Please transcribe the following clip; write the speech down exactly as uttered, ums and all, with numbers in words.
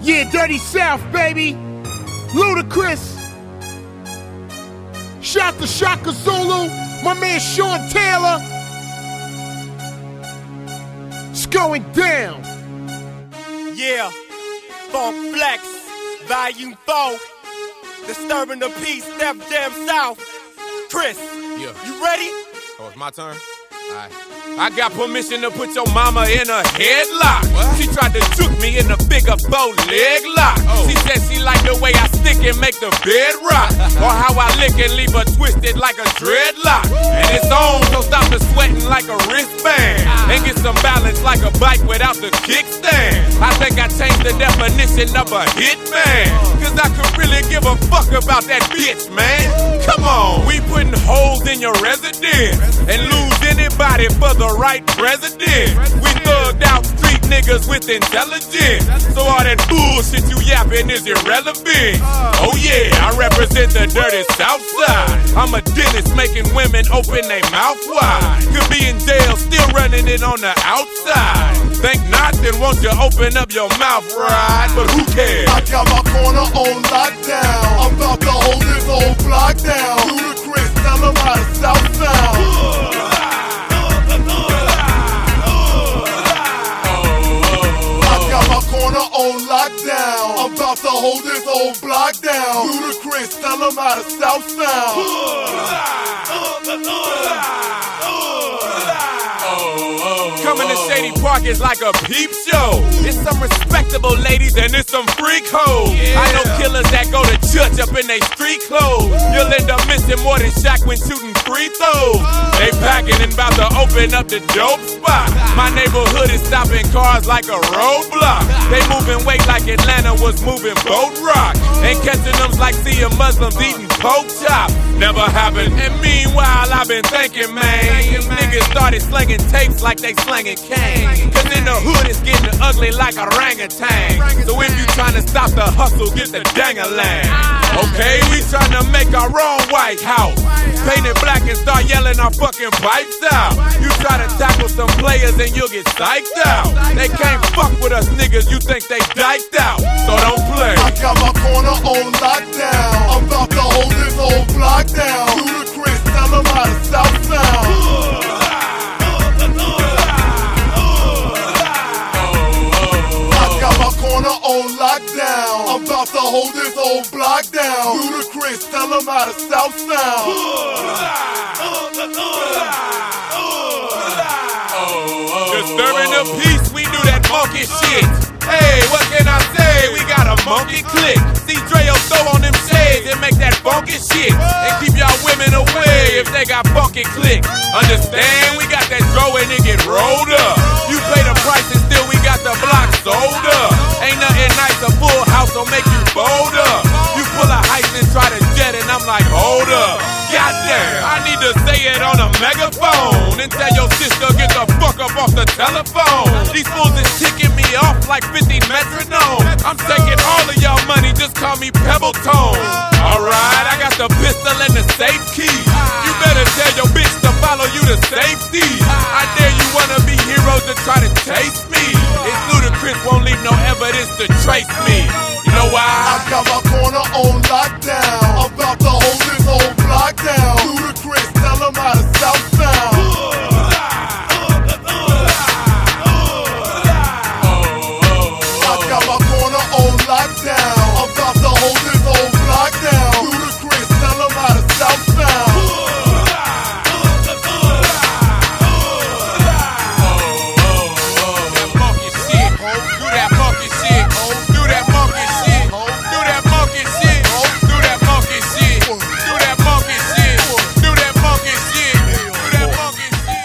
Yeah, Dirty South, baby. Ludacris. Shout to Shaka Zulu, my man Sean Taylor. It's going down. Yeah, Funk Flex, Volume four. Disturbing the peace, Def Jam South. Chris, Yeah. you ready? Oh, it's my turn? Alright. I got permission to put your mama in a headlock. What? She tried to juke me in a bigger bow leg lock. Oh. She said she like the way I stick and make the bed rock. Or how I lick and leave her twisted like a dreadlock. And it's on, so stop the sweating like a wristband. Ah. And get some balance like a bike without the kickstand. I think I changed the definition of a hitman. Cause I could really give a fuck about that bitch, man. Come on, we putting holes in your residence and lose anybody for the right president. We thugged out street niggas with intelligence. So all that bullshit you yapping is irrelevant. Oh yeah, I represent the dirty South Side. I'm a dentist making women open their mouth wide. Could be in jail, still running it on the outside. Think not, then won't you open up your mouth right? But who cares? I got my corner on lockdown. I'm about to hold this whole block down. Ludacris, tell them how the South sound. On lockdown, I'm about to hold this whole block down. Ludacris, tell them how the South sound. Coming to Shady Park is like a peep show. It's some respectable ladies and it's some freak hoes. Yeah. I know killers that go to church up in they street clothes. You'll end up missing more than Shaq when shooting free throws. They packing and about to open up the dope spot. My neighborhood is stopping cars like a roadblock. They moving weight like Atlanta was moving boat rock. And catching them's like seeing Muslims eating pork chop. Never happened. And meanwhile I've been thinking, man, niggas started slinging tapes like they slanging cane. Cause in the hood it's getting ugly like orangutan. So if you tryna stop the hustle, get the dang-a-lang. Okay, we tryna make our own White House. Paint it black and start yelling our fucking pipes out. You try to tackle some players and you'll get psyched out. They can't fuck with us niggas, you think they diked out. So don't play. I got my corner on lockdown. I'm about to hold this whole block down. Ludacris, tell them how the South sound. On lockdown, I'm about to hold this whole block down. Ludacris, tell them how the South sound. Disturbing the peace, we do that monkey shit. Hey, what can I say? We got a monkey click. See Dreo throw on them shades and make that funky shit. And keep y'all women away if they got funky click. Understand? We got that dro and it get rolled up. You pay the price and still we got the block sold up. Ain't nothing nice, a full house will make you bold up. You pull a heist and try to jet and I'm like, hold up. Goddamn, I need to say it on a megaphone and tell your sister get the fuck up off the telephone. These fools is ticking me off like fifty metronomes. I'm taking all of y'all money, just call me Pebble Tone. Alright, I got the pistol and the safe key. You better tell your bitch to follow you to safety. I dare you wanna be heroes to try to chase me. It's Ludacris, won't leave no evidence to trace me. You know why? I got my corner on lockdown. I'm about to hold this whole block down. Ludacris, tell them how the South sound. I got my corner on lockdown.